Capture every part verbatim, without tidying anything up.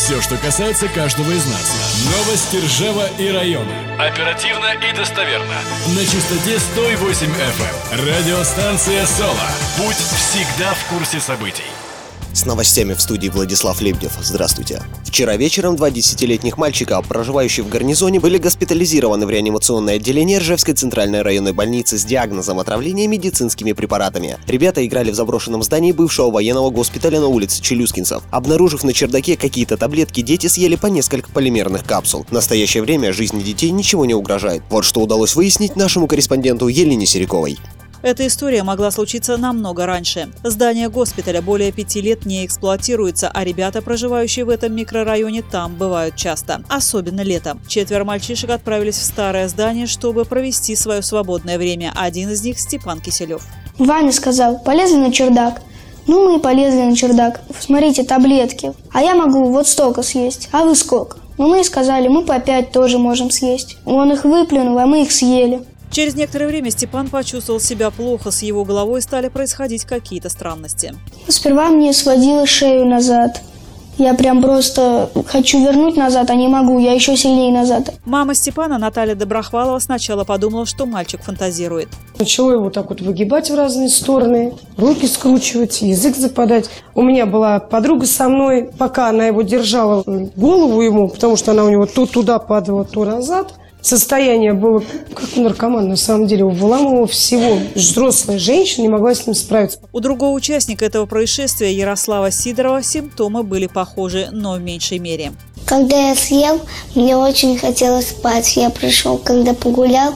Все, что касается каждого из нас. Новости Ржева и района. Оперативно и достоверно. На частоте сто восемь эф эм. Радиостанция «Соло». Будь всегда в курсе событий. С новостями в студии Владислав Лебедев. Здравствуйте. Вчера вечером два десятилетних мальчика, проживающие в гарнизоне, были госпитализированы в реанимационное отделение Ржевской центральной районной больницы с диагнозом отравления медицинскими препаратами. Ребята играли в заброшенном здании бывшего военного госпиталя на улице Челюскинцев. Обнаружив на чердаке какие-то таблетки, дети съели по несколько полимерных капсул. В настоящее время жизни детей ничего не угрожает. Вот что удалось выяснить нашему корреспонденту Елене Сериковой. Эта история могла случиться намного раньше. Здание госпиталя более пяти лет не эксплуатируется, а ребята, проживающие в этом микрорайоне, там бывают часто, особенно летом. Четверо мальчишек отправились в старое здание, чтобы провести свое свободное время. Один из них – Степан Киселев. Ваня сказал, полезли на чердак. Ну, мы и полезли на чердак. Смотрите, таблетки. А я могу вот столько съесть. А вы сколько? Ну, мы и сказали, мы по пять тоже можем съесть. Он их выплюнул, а мы их съели. Через некоторое время Степан почувствовал себя плохо, с его головой стали происходить какие-то странности. Сперва мне сводило шею назад. Я прям просто хочу вернуть назад, а не могу, я еще сильнее назад. Мама Степана, Наталья Доброхвалова, сначала подумала, что мальчик фантазирует. Начало его так вот выгибать в разные стороны, руки скручивать, язык западать. У меня была подруга со мной, пока она его держала, голову ему, потому что она у него то туда падала, то назад. Состояние было как у наркомана, на самом деле, его выламывало всего. Взрослая женщина не могла с ним справиться. У другого участника этого происшествия, Ярослава Сидорова, симптомы были похожи, но в меньшей мере. Когда я съел, мне очень хотелось спать. Я пришел, когда погулял,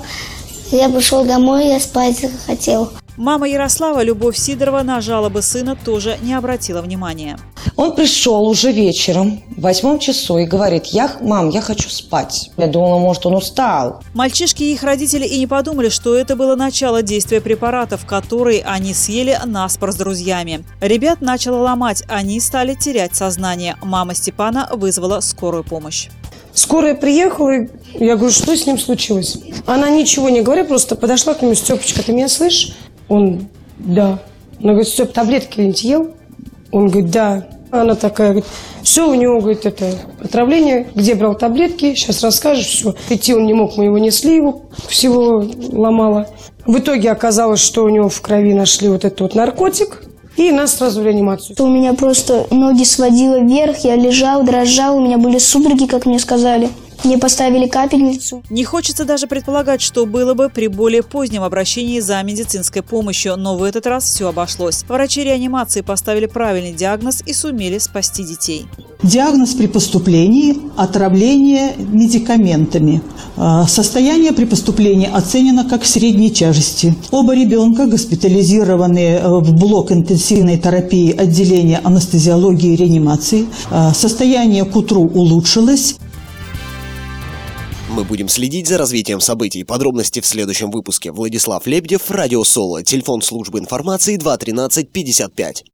я пришел домой, я спать захотел. Мама Ярослава, Любовь Сидорова, на жалобы сына тоже не обратила внимания. Он пришел уже вечером, в восьмом часу, и говорит: я, мам, я хочу спать. Я думала, может, он устал. Мальчишки и их родители и не подумали, что это было начало действия препаратов, которые они съели наспор с друзьями. Ребят начало ломать, они стали терять сознание. Мама Степана вызвала скорую помощь. Скорая приехала, и я говорю, что с ним случилось? Она ничего не говорит, просто подошла к нему: Степочка, ты меня слышишь? Он: да. Она говорит: Степ, таблетки кто-нибудь ел? Он говорит: да. Она такая, говорит: все, у него, говорит, это отравление, где брал таблетки, сейчас расскажешь, все. Идти он не мог, мы его несли, его всего ломало. В итоге оказалось, что у него в крови нашли вот этот вот наркотик, и нас сразу в реанимацию. У меня просто ноги сводило вверх, я лежал, дрожал, у меня были судороги, как мне сказали. Мне поставили капельницу. Не хочется даже предполагать, что было бы при более позднем обращении за медицинской помощью, но в этот раз все обошлось. Врачи реанимации поставили правильный диагноз и сумели спасти детей. Диагноз при поступлении – отравление медикаментами. Состояние при поступлении оценено как средней тяжести. Оба ребенка госпитализированы в блок интенсивной терапии отделения анестезиологии и реанимации. Состояние к утру улучшилось. Мы будем следить за развитием событий. Подробности в следующем выпуске. Владислав Лебедев, Радио Соло. Телефон службы информации два тринадцать пятьдесят пять.